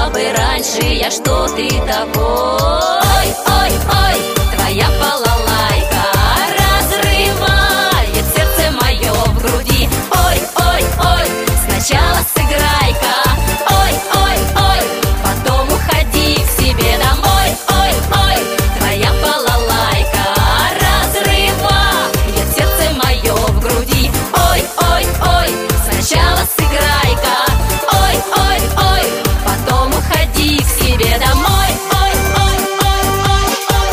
знала бы раньше я, что ты такой. Ой, ой, твоя балалайка разрывает сердце мое в груди. Ой, ой, ой, сначала сыграй-ка. Ой, ой, ой, потом уходи к себе домой. Ой, ой, твоя балалайка разрывает сердце мое в груди. Ой, ой, ой, сначала сыграй-ка. Ой, ой, ой, потом уходи к себе домой. Ой, ой, ой, ой,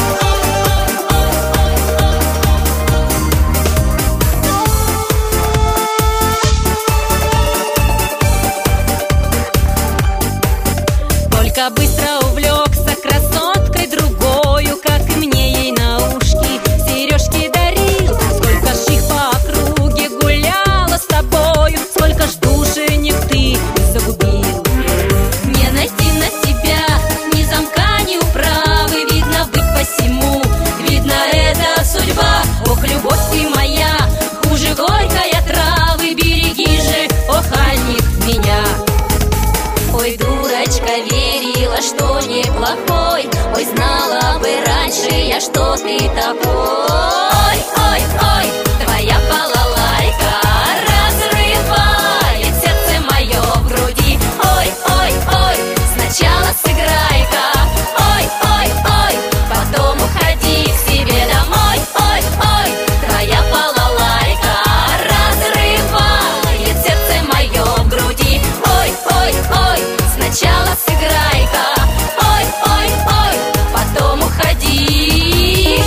ой, ой, ой. Только быстро увлекся красоткой другою, как и мне ей на ушки сережки дарил. Сколько ж их по округе гуляла с тобою, сколько ж душенек ты загубил. Не найти на тебя ни замка, ни управы, видно быть посему, видно это судьба. Ох, любовь ты моя, хуже горькой отравы, береги же, ох, Альник, меня. Ой, дурочка, верила, что неплохой. Ой, знала бы раньше я, что ты такой. Ой, ой, твоя балалайка разрывает сердце мое в груди. Ой, ой, ой, сначала сыграй-ка. Ой, ой, ой, потом уходи к себе домой. Ой, ой, твоя балалайка разрывает сердце мое в груди. Ой, ой, ой, сначала сыграй-ка. Ой, ой, ой, потом уходи.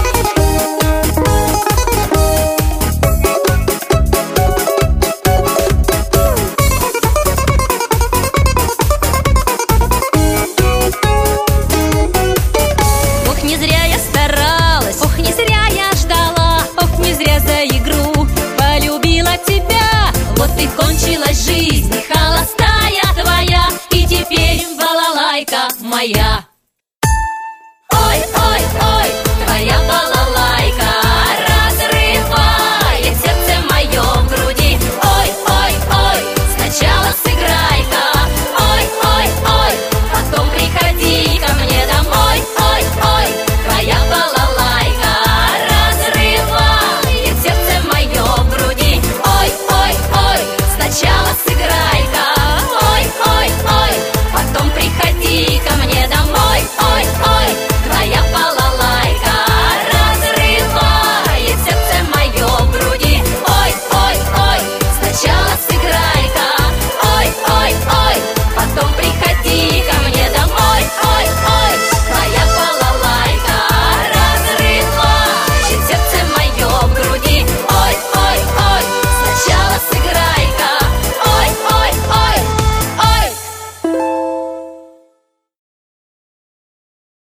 Ох, не зря я старалась, ох, не зря я ждала, ох, не зря за игру полюбила тебя. Вот и кончилась жизнь холостая твоя, и теперь балалайка моя.